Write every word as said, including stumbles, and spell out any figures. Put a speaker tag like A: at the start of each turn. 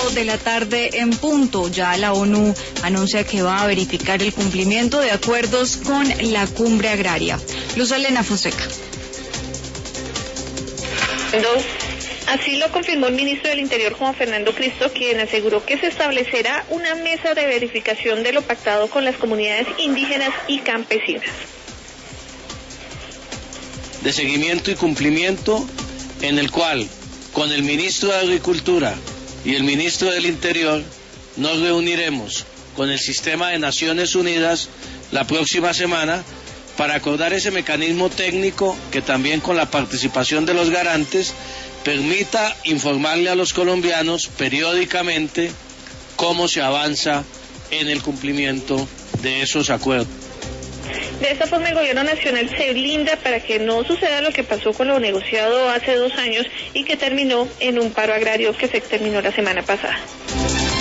A: cuatro de la tarde en punto. Ya la ONU anuncia que va a verificar el cumplimiento de acuerdos con la cumbre agraria. Luz Elena Fonseca.
B: Dos. Así lo confirmó el ministro del Interior, Juan Fernando Cristo, quien aseguró que se establecerá una mesa de verificación de lo pactado con las comunidades indígenas y campesinas.
C: De seguimiento y cumplimiento, en el cual, con el ministro de Agricultura y el ministro del Interior, nos reuniremos con el sistema de Naciones Unidas la próxima semana para acordar ese mecanismo técnico que también con la participación de los garantes permita informarle a los colombianos periódicamente cómo se avanza en el cumplimiento de esos acuerdos.
B: De esta forma el gobierno nacional se blinda para que no suceda lo que pasó con lo negociado hace dos años y que terminó en un paro agrario que se terminó la semana pasada.